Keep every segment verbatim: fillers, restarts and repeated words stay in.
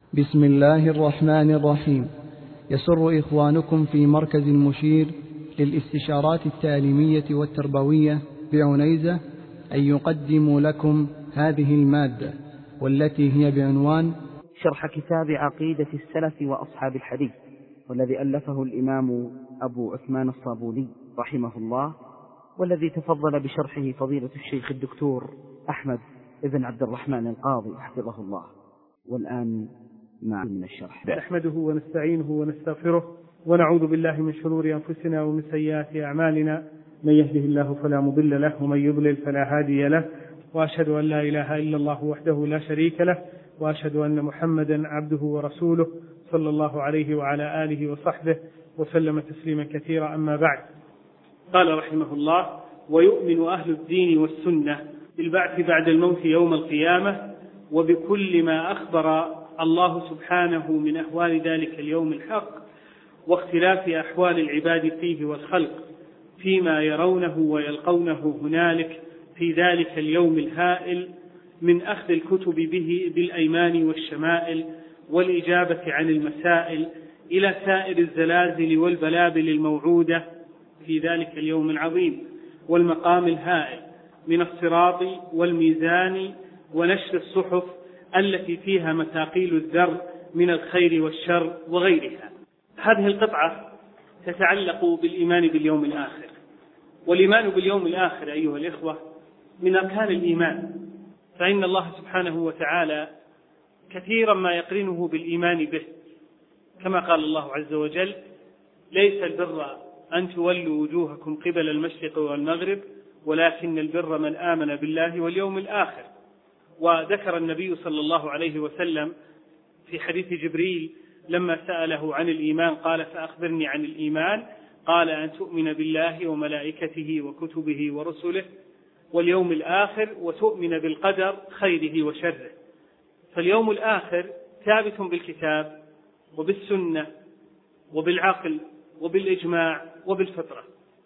بسم الله الرحمن الرحيم. يسر إخوانكم في مركز المشير للاستشارات التعليمية والتربوية بعنيزة أن يقدموا لكم هذه المادة، والتي هي بعنوان شرح كتاب عقيدة السلف وأصحاب الحديث، والذي ألفه الإمام أبو عثمان الصابوني رحمه الله، والذي تفضل بشرحه فضيلة الشيخ الدكتور أحمد بن عبد الرحمن القاضي حفظه الله. والآن مع من الشرح. نحمده ونستعينه ونستغفره ونعوذ بالله من شرور أنفسنا ومن سيئات أعمالنا، من يهده الله فلا مضل له ومن يضلل فلا هادي له، وأشهد أن لا إله إلا الله وحده لا شريك له، وأشهد أن محمدا عبده ورسوله صلى الله عليه وعلى آله وصحبه وسلم تسليما كثيرا. أما بعد، قال رحمه الله: ويؤمن أهل الدين والسنة بالبعث بعد الموت يوم القيامة وبكل ما أخبر الله سبحانه من أحوال ذلك اليوم الحق، واختلاف أحوال العباد فيه والخلق فيما يرونه ويلقونه هنالك في ذلك اليوم الهائل، من أخذ الكتب به بالأيمان والشمائل والإجابة عن المسائل، إلى سائر الزلازل والبلابل الموعودة في ذلك اليوم العظيم والمقام الهائل، من الصراط والميزان ونشر الصحف التي فيها مثاقيل الذر من الخير والشر وغيرها. هذه القطعة تتعلق بالإيمان باليوم الآخر، والإيمان باليوم الآخر أيها الإخوة من أركان الإيمان، فإن الله سبحانه وتعالى كثيرا ما يقرنه بالإيمان به، كما قال الله عز وجل: ليس البر أن تولوا وجوهكم قبل المشرق والمغرب ولكن البر من آمن بالله واليوم الآخر. وذكر النبي صلى الله عليه وسلم في حديث جبريل لما سأله عن الإيمان قال: فأخبرني عن الإيمان، قال: أن تؤمن بالله وملائكته وكتبه ورسله واليوم الآخر وتؤمن بالقدر خيره وشره. فاليوم الآخر ثابت بالكتاب وبالسنة وبالعقل وبالإجماع وبالفطرة.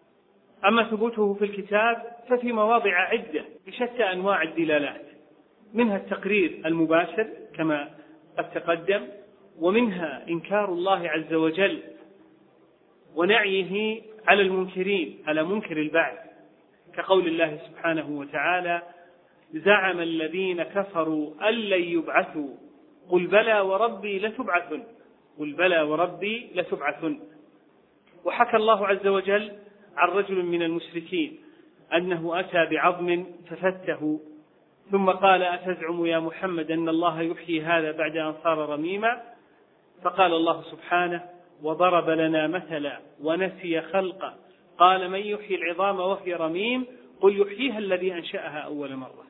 أما ثبوته في الكتاب ففي مواضع عدة بشتى أنواع الدلالات، منها التقرير المباشر كما قد تقدم، ومنها إنكار الله عز وجل ونعيه على المنكرين، على منكر البعث، كقول الله سبحانه وتعالى: زعم الذين كفروا أن لن يبعثوا قل بلى وربي لتبعثن قل بلى وربي لتبعثن. وحكى الله عز وجل عن رجل من المشركين أنه أتى بعظم ففته، ثم قال: أتزعم يا محمد أن الله يحيي هذا بعد أن صار رميما؟ فقال الله سبحانه: وضرب لنا مثلا ونسي خلقه قال: من يحيي العظام وهي رميم؟ قل يحييها الذي أنشأها أول مرة.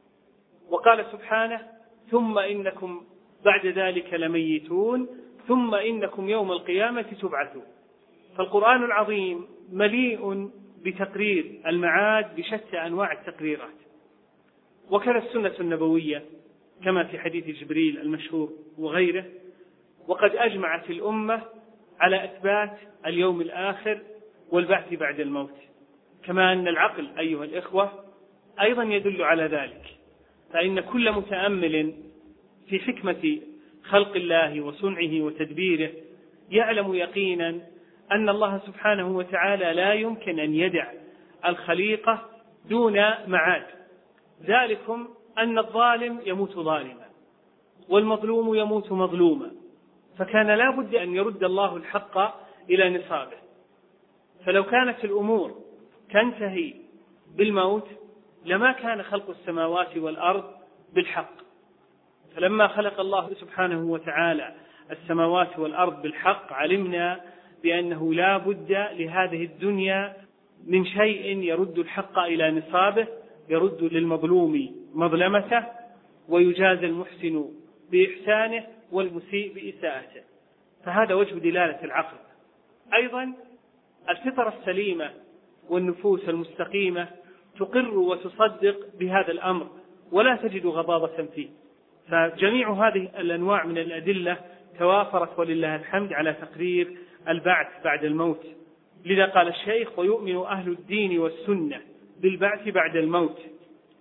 وقال سبحانه: ثم إنكم بعد ذلك لميتون ثم إنكم يوم القيامة تبعثون. فالقرآن العظيم مليء بتقرير المعاد بشتى أنواع التقريرات، وكذا السنة النبوية كما في حديث جبريل المشهور وغيره. وقد أجمعت الأمة على إثبات اليوم الآخر والبعث بعد الموت، كما أن العقل أيها الإخوة أيضا يدل على ذلك، فإن كل متأمل في حكمة خلق الله وصنعه وتدبيره يعلم يقينا أن الله سبحانه وتعالى لا يمكن أن يدع الخليقة دون معاد، ذلكم أن الظالم يموت ظالما والمظلوم يموت مظلوما، فكان لا بد أن يرد الله الحق إلى نصابه. فلو كانت الأمور تنتهي بالموت لما كان خلق السماوات والأرض بالحق. فلما خلق الله سبحانه وتعالى السماوات والأرض بالحق علمنا بأنه لا بد لهذه الدنيا من شيء يرد الحق إلى نصابه، يرد للمظلوم مظلمته ويجازى المحسن بإحسانه والمسيء بإساءته. فهذا وجه دلالة العقل. أيضا الفطرة السليمة والنفوس المستقيمة تقر وتصدق بهذا الأمر ولا تجد غضاضة فيه. فجميع هذه الأنواع من الأدلة توافرت ولله الحمد على تقرير البعث بعد الموت. لذا قال الشيخ: ويؤمن أهل الدين والسنة بالبعث بعد الموت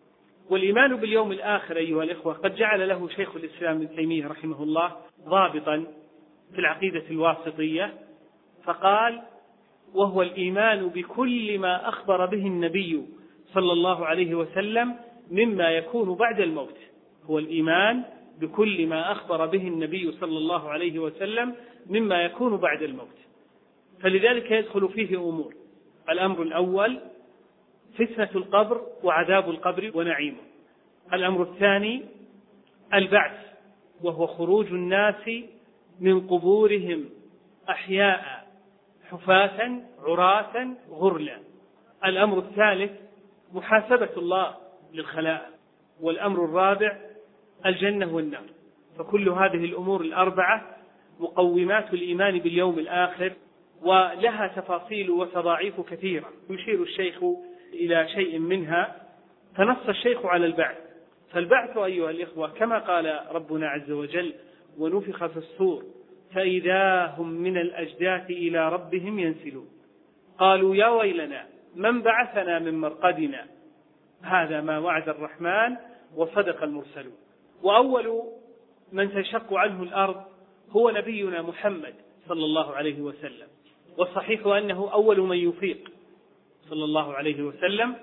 والإيمان باليوم الآخر أيها الإخوة قد جعل له شيخ الإسلام ابن تيمية رحمه الله ضابطا في العقيدة الواسطية، فقال: وهو الإيمان بكل ما أخبر به النبي صلى الله عليه وسلم مما يكون بعد الموت. هو الإيمان بكل ما أخبر به النبي صلى الله عليه وسلم مما يكون بعد الموت. فلذلك يدخل فيه أمور: الأمر الأول فتنة القبر وعذاب القبر ونعيمه. الأمر الثاني البعث، وهو خروج الناس من قبورهم أحياء حفاة عراة غرلا. الأمر الثالث محاسبة الله للخلائق. والأمر الرابع الجنة والنار. فكل هذه الأمور الأربعة مقومات الإيمان باليوم الآخر، ولها تفاصيل وتضاعيف كثيرة يشير الشيخ إلى شيء منها. فنص الشيخ على البعث. فالبعث أيها الإخوة كما قال ربنا عز وجل: ونفخ في الصور فإذا هم من الأجداث إلى ربهم ينسلون قالوا يا ويلنا من بعثنا من مرقدنا هذا ما وعد الرحمن وصدق المرسلون. وأول من تنشق عنه الأرض هو نبينا محمد صلى الله عليه وسلم، والصحيح أنه أول من يفيق صلى الله عليه وسلم.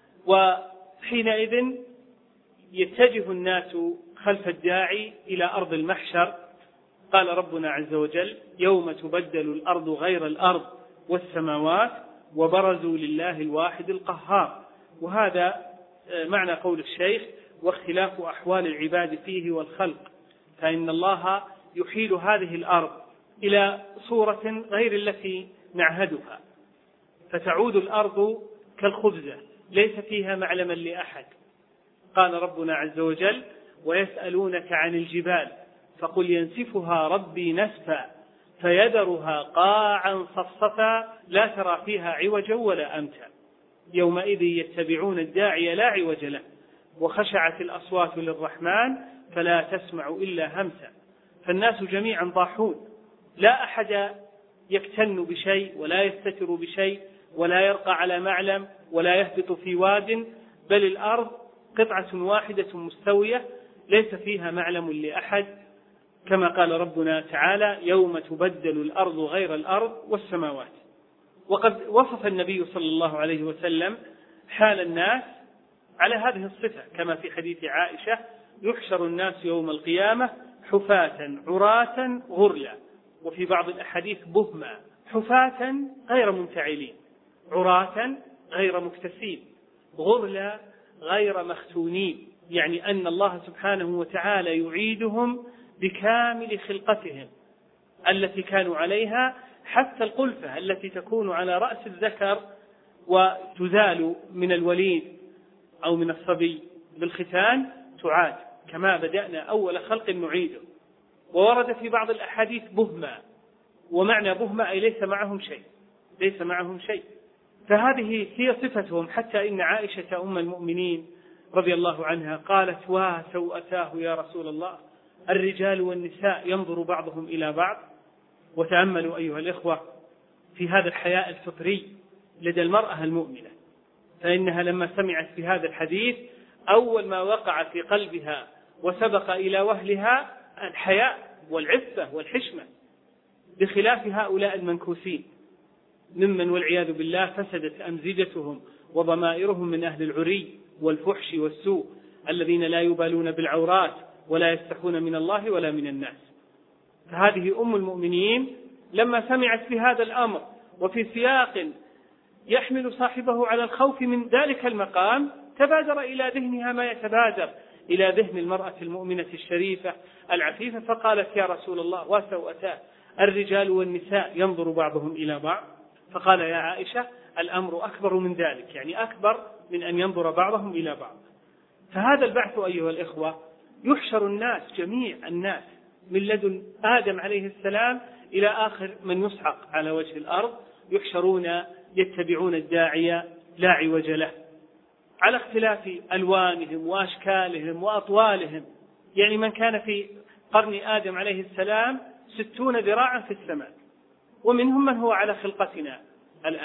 وحينئذ يتجه الناس خلف الداعي إلى أرض المحشر. قال ربنا عز وجل: يوم تبدل الأرض غير الأرض والسماوات وبرزوا لله الواحد القهار. وهذا معنى قول الشيخ: واختلاف أحوال العباد فيه والخلق، فإن الله يحيل هذه الأرض إلى صورة غير التي نعهدها، فتعود الأرض كالخبزة ليس فيها معلما لأحد. قال ربنا عز وجل: ويسألونك عن الجبال فقل ينسفها ربي نسفا فيذرها قاعا صفصفا لا ترى فيها عوجا ولا أمتا يومئذ يتبعون الداعي لا عوج له وخشعت الأصوات للرحمن فلا تسمع إلا همسا. فالناس جميعا ضاحون، لا أحد يكتن بشيء ولا يستتر بشيء ولا يرقى على معلم ولا يهبط في واد، بل الأرض قطعة واحدة مستوية ليس فيها معلم لأحد، كما قال ربنا تعالى: يوم تبدل الأرض غير الأرض والسماوات. وقد وصف النبي صلى الله عليه وسلم حال الناس على هذه الصفة، كما في حديث عائشة: يحشر الناس يوم القيامة حفاة عراة غرلا. وفي بعض الأحاديث بهما: حفاة غير منتعلين، عراة غير مكتسين، غرلا غير مختونين، يعني أن الله سبحانه وتعالى يعيدهم بكامل خلقتهم التي كانوا عليها، حتى القلفة التي تكون على رأس الذكر وتزال من الوليد أو من الصبي بالختان تعاد كما بدأنا أول خلق نعيده. وورد في بعض الأحاديث بهما، ومعنى بهما أي ليس معهم شيء، ليس معهم شيء. فهذه هي صفتهم، حتى إن عائشة أم المؤمنين رضي الله عنها قالت: واه سوءتاه يا رسول الله، الرجال والنساء ينظر بعضهم إلى بعض. وتأملوا أيها الإخوة في هذا الحياء الفطري لدى المرأة المؤمنة، فإنها لما سمعت بهذا الحديث أول ما وقع في قلبها وسبق إلى وهلها الحياء والعفة والحشمة، بخلاف هؤلاء المنكوسين ممن والعياذ بالله فسدت أمزجتهم وضمائرهم من أهل العري والفحش والسوء، الذين لا يبالون بالعورات ولا يستحون من الله ولا من الناس. فهذه أم المؤمنين لما سمعت بهذا الأمر وفي سياق يحمل صاحبه على الخوف من ذلك المقام، تبادر إلى ذهنها ما يتبادر إلى ذهن المرأة المؤمنة الشريفة العفيفة، فقالت: يا رسول الله وسوءتاه، الرجال والنساء ينظر بعضهم إلى بعض. فقال: يا عائشة الأمر أكبر من ذلك، يعني أكبر من أن ينظر بعضهم إلى بعض. فهذا البعث أيها الإخوة يحشر الناس، جميع الناس من لدن آدم عليه السلام إلى آخر من يصعق على وجه الأرض، يحشرون يتبعون الداعية لا عوج له، على اختلاف ألوانهم وأشكالهم وأطوالهم. يعني من كان في قرن آدم عليه السلام ستون ذراعا في السماء، ومنهم من هو على خلقتنا الآن،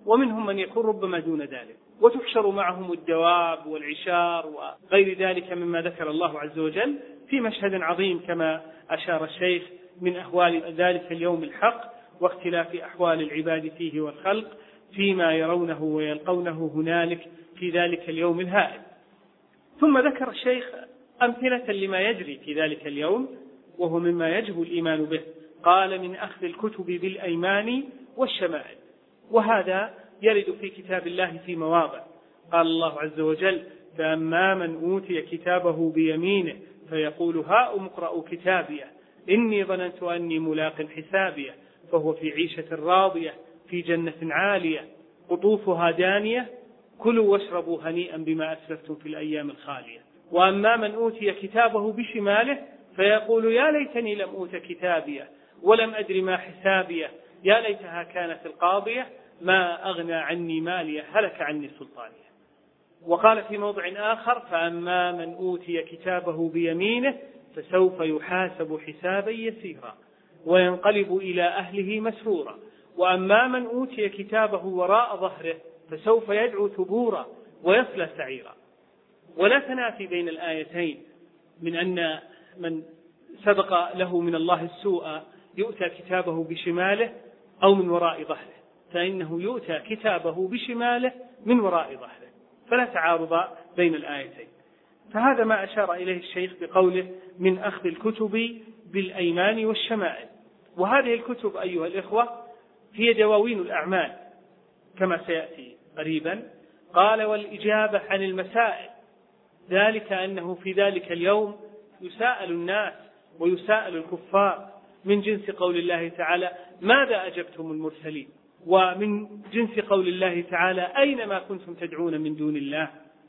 ومنهم من يكون ربما دون ذلك، وتحشر معهم الدواب والعشار وغير ذلك مما ذكر الله عز وجل في مشهد عظيم كما أشار الشيخ من أحوال ذلك اليوم الحق واختلاف أحوال العباد فيه والخلق فيما يرونه ويلقونه هنالك في ذلك اليوم الهائل. ثم ذكر الشيخ أمثلة لما يجري في ذلك اليوم وهو مما يجب الإيمان به. قال: من أخذ الكتب بالأيمان والشمائل. وهذا يرد في كتاب الله في مواضع. قال الله عز وجل: فأما من أوتي كتابه بيمينه فيقول هاؤم اقرءوا كتابيه إني ظننت أني ملاق حسابيه فهو في عيشة راضية في جنة عالية قطوفها دانية كلوا واشربوا هنيئا بما أسلفتم في الأيام الخالية. وأما من أوتي كتابه بشماله فيقول يا ليتني لم أوت كتابيه ولم أدر ما حسابيه يا ليتها كانت القاضية ما أغنى عني ماليه هلك عني سلطانيه. وقال في موضع آخر: فأما من أوتي كتابه بيمينه فسوف يحاسب حسابا يسيرا وينقلب إلى أهله مسرورا وأما من أوتي كتابه وراء ظهره فسوف يدعو ثبورا ويصلى سعيرا. ولا تنافي بين الآيتين من أن من سبق له من الله السوء يؤتى كتابه بشماله أو من وراء ظهره، فإنه يؤتى كتابه بشماله من وراء ظهره، فلا تعارض بين الآيتين. فهذا ما أشار إليه الشيخ بقوله: من أخذ الكتب بالأيمان والشمائل. وهذه الكتب أيها الإخوة هي دواوين الأعمال كما سيأتي قريبا. قال: والإجابة عن المسائل، ذلك أنه في ذلك اليوم يساءل الناس ويساءل الكفار من جنس قول الله تعالى: ماذا أجبتم المرسلين؟ ومن جنس قول الله تعالى: أين ما كنتم تدعون من دون الله؟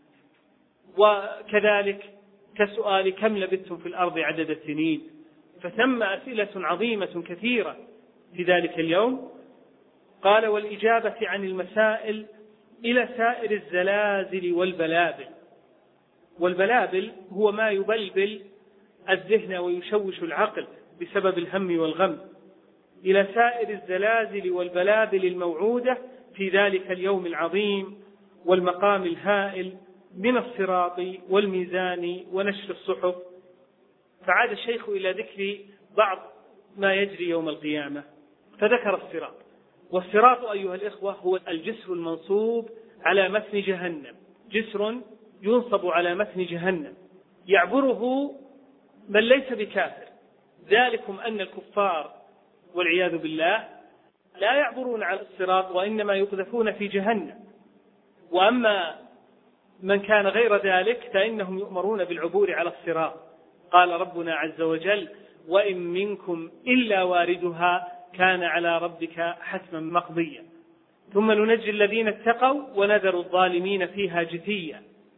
وكذلك كسؤال: كم لبثتم في الأرض عدد السنين؟ فثم أسئلة عظيمة كثيرة في ذلك اليوم. قال: والإجابة عن المسائل إلى سائر الزلازل والبلابل. والبلابل هو ما يبلبل الذهن ويشوش العقل بسبب الهم والغم، إلى سائر الزلازل والبلابل الموعودة في ذلك اليوم العظيم والمقام الهائل من الصراط والميزان ونشر الصحف. فعاد الشيخ إلى ذكر بعض ما يجري يوم القيامة فذكر الصراط. والصراط أيها الإخوة هو الجسر المنصوب على متن جهنم، جسر ينصب على متن جهنم يعبره من ليس بكافر. ذلكم أن الكفار والعياذ بالله لا يعبرون على الصراط وإنما يقذفون في جهنم، وأما من كان غير ذلك فإنهم يؤمرون بالعبور على الصراط. قال ربنا عز وجل: وإن منكم إلا واردها كان على ربك حتما مقضيا ثم ننجي الذين اتقوا ونذر الظالمين فيها جثيا.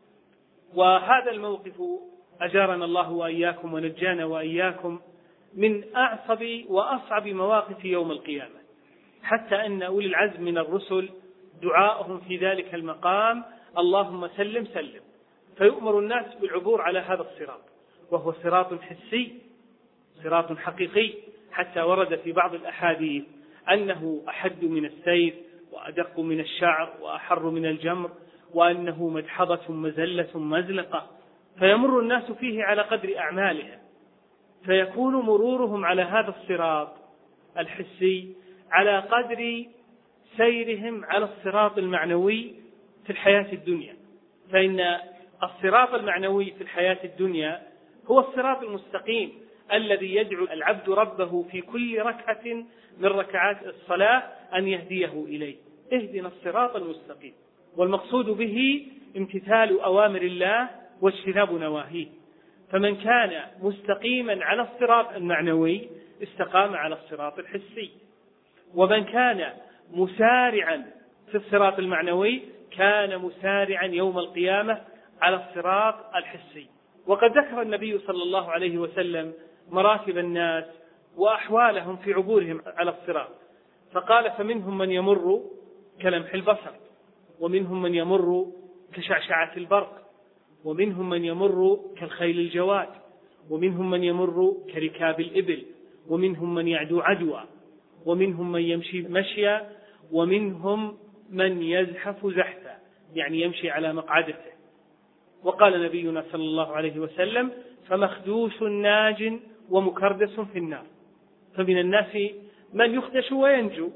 وهذا الموقف أجارنا الله وإياكم ونجانا وإياكم من أعصب وأصعب مواقف يوم القيامة، حتى أن أولي العزم من الرسل دعاؤهم في ذلك المقام: اللهم سلم سلم. فيؤمر الناس بالعبور على هذا الصراط، وهو صراط حسي صراط حقيقي، حتى ورد في بعض الأحاديث أنه أحد من السيف وأدق من الشعر وأحر من الجمر، وأنه مدحضة مزلة مزلقة، فيمر الناس فيه على قدر أعمالهم، فيكون مرورهم على هذا الصراط الحسي على قدر سيرهم على الصراط المعنوي في الحياة الدنيا. فإن الصراط المعنوي في الحياة الدنيا هو الصراط المستقيم الذي يدعو العبد ربه في كل ركعة من ركعات الصلاة أن يهديه إليه: اهدنا الصراط المستقيم. والمقصود به امتثال أوامر الله واجتناب نواهيه. فمن كان مستقيما على الصراط المعنوي استقام على الصراط الحسي، ومن كان مسارعا في الصراط المعنوي كان مسارعا يوم القيامة على الصراط الحسي. وقد ذكر النبي صلى الله عليه وسلم مراتب الناس وأحوالهم في عبورهم على الصراط، فقال: فمنهم من يمر كلمح البصر، ومنهم من يمر كشعشعة البرق، ومنهم من يمر كالخيل الجواد، ومنهم من يمر كركاب الإبل، ومنهم من يعدو عدوى، ومنهم من يمشي مشيا، ومنهم من يزحف زحفا، يعني يمشي على مقعدته. وقال نبينا صلى الله عليه وسلم: فمخدوش ناج ومكردس في النار. فمن الناس من يخدش وينجو،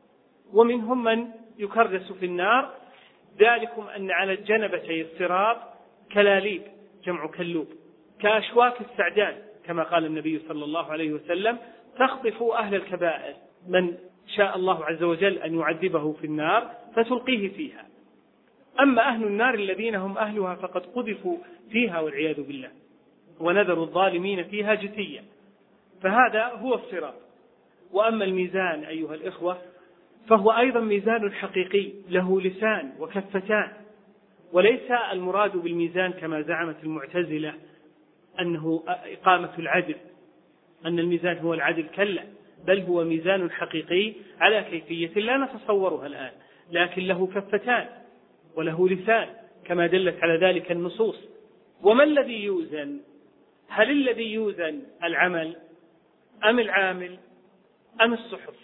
ومنهم من يكردس في النار. ذلكم أن على الجنبتي الصراط كلاليب، جمع كلوب، كأشواك السعدان، كما قال النبي صلى الله عليه وسلم: تخطف أهل الكبائر من شاء الله عز وجل أن يعذبه في النار فتلقيه فيها. أما أهل النار الذين هم أهلها فقد قذفوا فيها والعياذ بالله، ونذروا الظالمين فيها جثيا. فهذا هو الصراط. وأما الميزان أيها الإخوة فهو أيضا ميزان حقيقي له لسان وكفتان، وليس المراد بالميزان كما زعمت المعتزلة أنه إقامة العدل، أن الميزان هو العدل، كلا، بل هو ميزان حقيقي على كيفية لا نتصورها الآن، لكن له كفتان وله لسان كما دلت على ذلك النصوص. وما الذي يوزن؟ هل الذي يوزن العمل أم العامل أم الصحف؟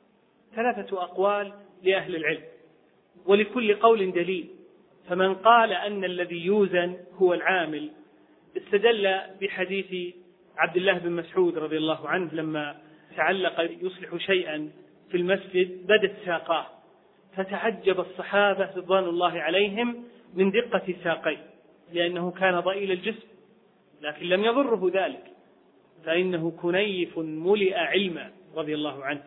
ثلاثة أقوال لأهل العلم، ولكل قول دليل. فمن قال أن الذي يوزن هو العامل استدل بحديث عبد الله بن مسعود رضي الله عنه لما تعلق يصلح شيئا في المسجد بدت ساقاه، فتعجب الصحابة رضوان الله عليهم من دقة ساقيه، لأنه كان ضئيل الجسم، لكن لم يضره ذلك، فإنه كنيف ملئ علما رضي الله عنه.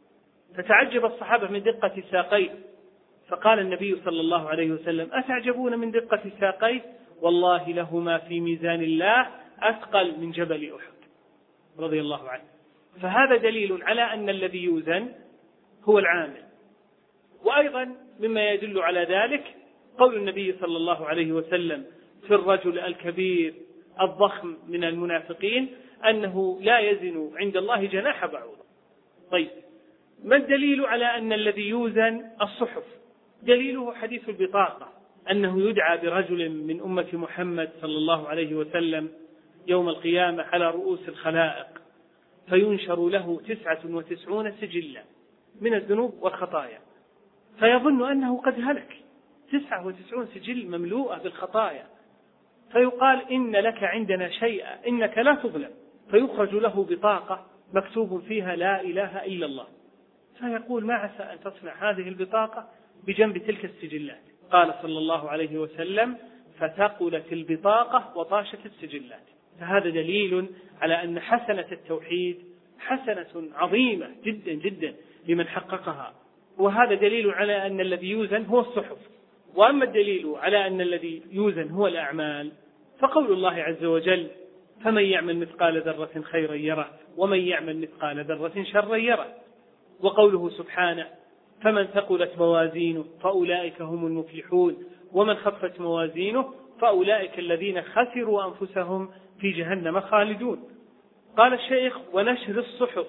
فتعجب الصحابة من دقة ساقيه، فقال النبي صلى الله عليه وسلم: أتعجبون من دقة ساقيه؟ والله لهما في ميزان الله أثقل من جبل أحد رضي الله عنه. فهذا دليل على أن الذي يوزن هو العامل. وأيضا مما يدل على ذلك قول النبي صلى الله عليه وسلم في الرجل الكبير الضخم من المنافقين أنه لا يزن عند الله جناح بعوضة. طيب، ما الدليل على أن الذي يوزن الصحف؟ دليله حديث البطاقة، أنه يدعى برجل من أمة محمد صلى الله عليه وسلم يوم القيامة على رؤوس الخلائق، فينشر له تسعة وتسعون سجلا من الذنوب والخطايا، فيظن أنه قد هلك، تسعة وتسعون سجل مملوءة بالخطايا، فيقال: إن لك عندنا شيئا، إنك لا تظلم. فيخرج له بطاقة مكتوب فيها لا إله إلا الله، فيقول: ما عسى أن تصنع هذه البطاقة بجنب تلك السجلات. قال صلى الله عليه وسلم: فتقلت البطاقة وطاشت السجلات. فهذا دليل على أن حسنة التوحيد حسنة عظيمة جدا جدا لمن حققها، وهذا دليل على أن الذي يوزن هو الصحف. وأما الدليل على أن الذي يوزن هو الأعمال فقول الله عز وجل: فمن يعمل مثقال ذرة خيرا يره ومن يعمل مثقال ذرة شرا يره. وقوله سبحانه: فمن ثقلت موازينه فأولئك هم المفلحون ومن خفت موازينه فأولئك الذين خسروا أنفسهم في جهنم خالدون. قال الشيخ: ونشر الصحف.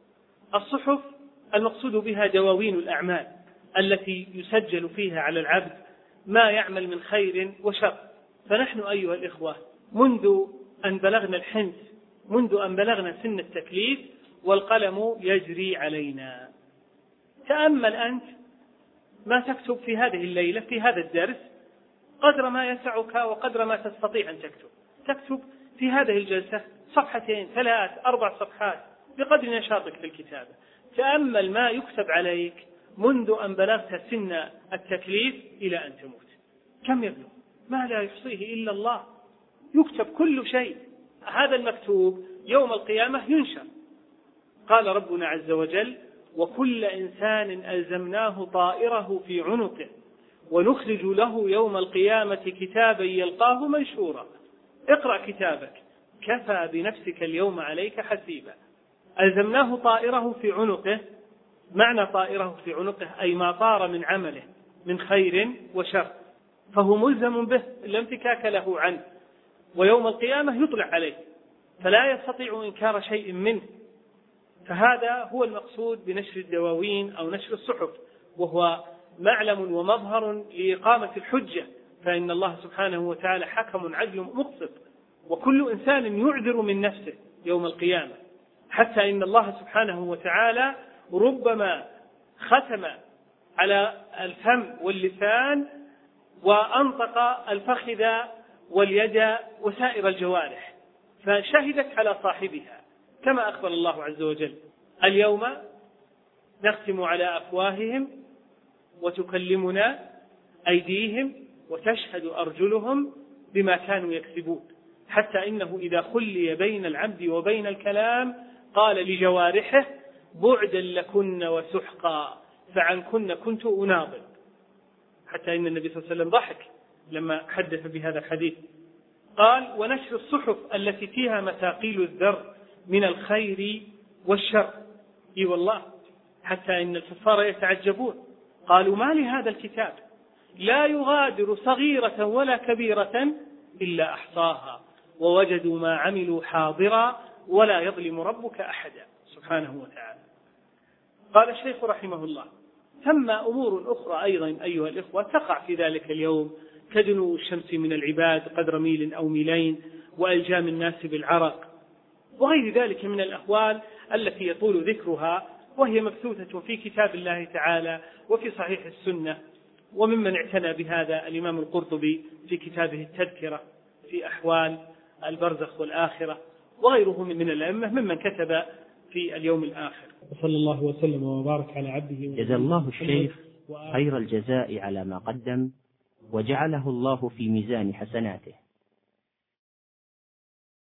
الصحف المقصود بها دواوين الأعمال التي يسجل فيها على العبد ما يعمل من خير وشر. فنحن أيها الإخوة منذ أن بلغنا الحنس، منذ أن بلغنا سن التكليف والقلم يجري علينا. تأمل أنت ما تكتب في هذه الليلة في هذا الدرس قدر ما يسعك وقدر ما تستطيع أن تكتب. تكتب في هذه الجلسة صفحتين ثلاث أربع صفحات بقدر نشاطك في الكتابة. تأمل ما يكتب عليك منذ أن بلغت سن التكليف إلى أن تموت، كم يبلغ؟ ما لا يحصيه إلا الله. يكتب كل شيء. هذا المكتوب يوم القيامة ينشر. قال ربنا عز وجل: وكل إنسان ألزمناه طائره في عنقه ونخرج له يوم القيامة كتابا يلقاه منشورا. اقرأ كتابك كفى بنفسك اليوم عليك حسيبا. ألزمناه طائره في عنقه، معنى طائره في عنقه أي ما طار من عمله من خير وشر، فهو ملزم به لا انفكاك له عنه، ويوم القيامة يطلع عليه فلا يستطيع إنكار شيء منه. فهذا هو المقصود بنشر الدواوين أو نشر الصحف، وهو معلم ومظهر لإقامة الحجة، فإن الله سبحانه وتعالى حكم عدل مقسط، وكل إنسان يعذر من نفسه يوم القيامة، حتى إن الله سبحانه وتعالى ربما ختم على الفم واللسان، وأنطق الفخذ واليد وسائر الجوارح، فشهدت على صاحبها كما أخبر الله عز وجل: اليوم نختم على أفواههم وتكلمنا أيديهم وتشهد أرجلهم بما كانوا يكسبون، حتى إنه إذا خلي بين العبد وبين الكلام قال لجوارحه: بعدا لكن وسحقا فعنكن كنت أناضل. حتى إن النبي صلى الله عليه وسلم ضحك لما حدث بهذا الحديث، قال: ونشر الصحف التي فيها مثاقيل الذر من الخير والشر. إي والله، حتى إن الكفار يتعجبون، قالوا: ما لهذا الكتاب لا يغادر صغيرة ولا كبيرة إلا أحصاها ووجدوا ما عملوا حاضرا ولا يظلم ربك أحدا سبحانه وتعالى. قال الشيخ رحمه الله: ثم أمور أخرى أيضا أيها الإخوة تقع في ذلك اليوم، كدنو الشمس من العباد قدر ميل أو ميلين، وألجام الناس بالعرق، وغير ذلك من الأحوال التي يطول ذكرها، وهي مبثوثة في كتاب الله تعالى وفي صحيح السنة. وممن اعتنى بهذا الإمام القرطبي في كتابه التذكرة في أحوال البرزخ والآخرة، وغيره من الأئمة ممن كتب في اليوم الآخر. صلى الله وسلم وبارك على عبده. جزا الله الشيخ خير الجزاء على ما قدم، وجعله الله في ميزان حسناته.